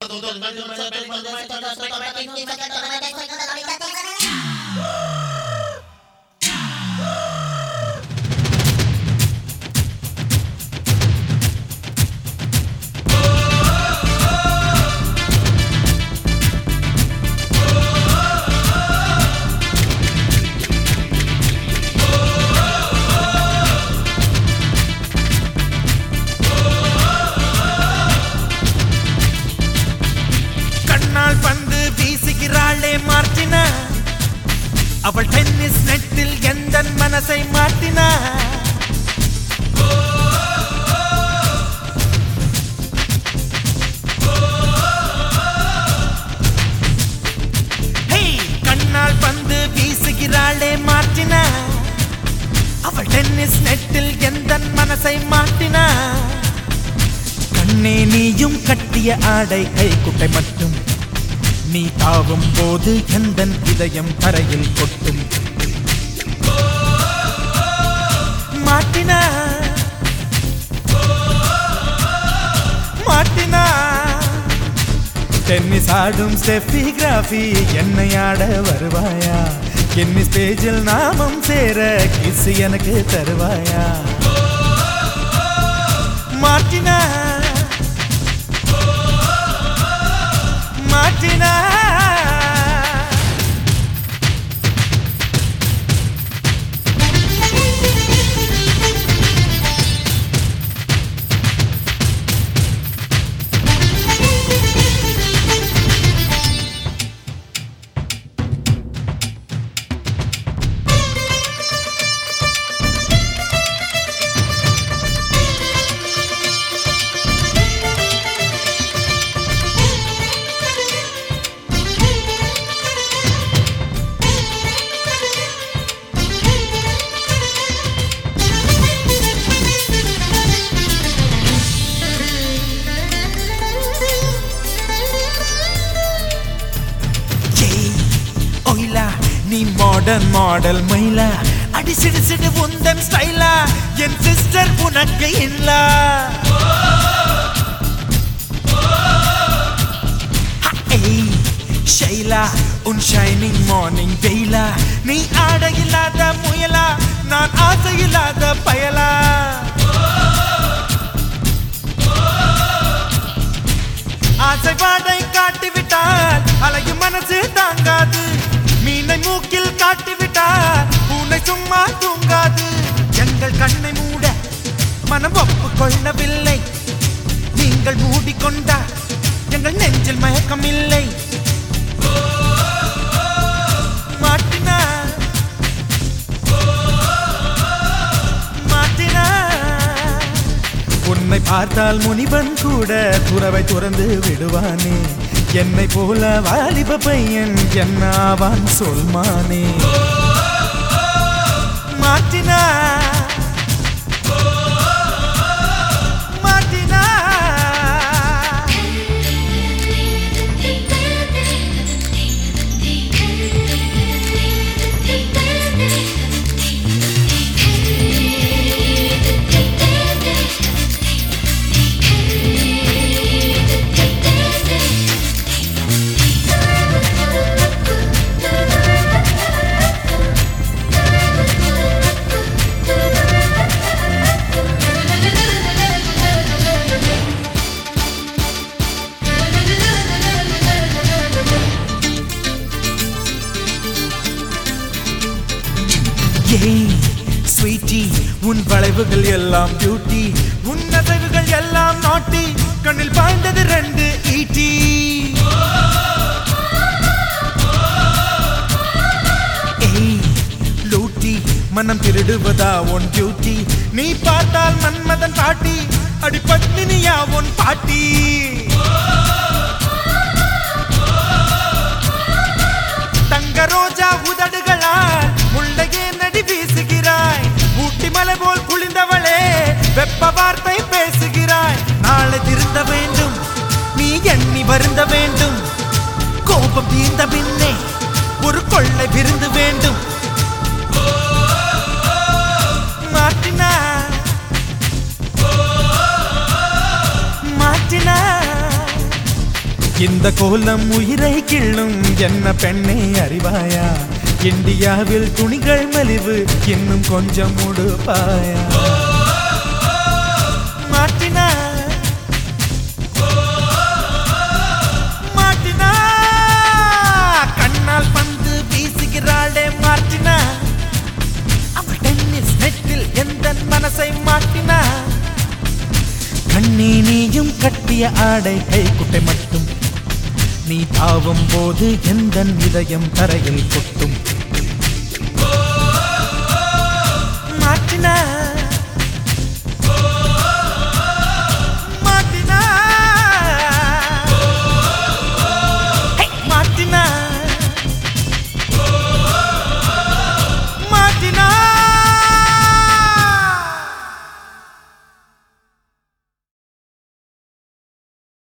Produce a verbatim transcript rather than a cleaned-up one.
Martina அவள் tennis நெட்டில் எந்தன் மனசை மாட்டினா கண்ணால் பந்து வீசுகிறாளே மார்டினா அவள் டென்னிஸ் நெட்டில் எந்தன் மனசை மாட்டினா கண்ணே நீயும் கட்டிய ஆடை கை குட்டை மட்டும் நீ தாவும் போது எந்தன் இதயம் தரையில் கொட்டும் மாட்டினா மாட்டினா டென்னிஸ் ஆடும் ஸ்டெஃபி கிராஃபி என்னை ஆட வருவாயா டென்னிஸ் பேஜில் நாமம் சேர கிஸ் எனக்கு தருவாயா மாட்டினா மாட்டினா நீ மாடர்ன் மாடல் மயிலா அடி சிடு சிடு உந்தன் ஸ்டைலா என் சிஸ்டர் உனக்கு இல்ல ஷைலா உன் ஷைனிங் மார்னிங் வெயிலா நீ ஆட இல்லாத முயலா நான் ஆசை இல்லாத பயலா ஆசை வாடை காட்டிவிட்டால் அலையும் மனசு தாங்காது மீனை மூக்கில் காட்டிவிட்டார் பூனை சும்மா தூங்காது எங்கள் கண்ணை மூட மனம் ஒப்புக்கொள்ளவில்லை நீங்கள் மூடிக்கொண்டார் எங்கள் நெஞ்சில் மயக்கம் இல்லை மாட்டினா மாட்டினா உன்னை பார்த்தால் முனிவன் கூட துறவை துறந்து விடுவானே என்னை போல வாலிப பையன் என்ன ஆவான் சொல்மானே மாட்டினா மாட்டினா ஸ்வீட்டி உன் வளைவுகள் எல்லாம் பியூட்டி உன் அசைவுகள் எல்லாம் நாட்டி கண்ணில் பாய்ந்தது ரெண்டு ஈட்டி லூட்டி மனம் திருடுவதா உன் டியூட்டி நீ பார்த்தால் மன்மதன் பாட்டி அடி பத்மினியா உன் பாட்டி தங்க ரோஜா உதடுகளால் முள்ளையே நடி வீசுகிறாய் ஊட்டி மலை போல் குளிர்ந்தவளே வெப்ப வார்த்தை பேசுகிறாய் நாளை திருந்த வேண்டும் நீ எண்ணி வருந்த வேண்டும் கோபம் தீர்ந்த பின்னே ஒரு கொள்ளை விருந்து வேண்டும் மாட்டினா மாட்டினா இந்த கோலம் உயிரை கிள்ளும் என்ன பெண்ணை அறிவாயா? இந்தியாவில் துணிகள் மலிவு இன்னும் கொஞ்சம் உடுப்பாயா? மாட்டினா மாட்டினா கண்ணால் பந்து வீசுகிறாளே மாட்டினா, அவள் டென்னிஸ் நெட்டில் எந்த மனசை மாட்டினா. கண்ணே நீயும் கட்டிய ஆடை கை குட்டை மட்டும், நீ தாவும் போது எந்த இதயம் தரையில் கொட்டும். மாட்டினா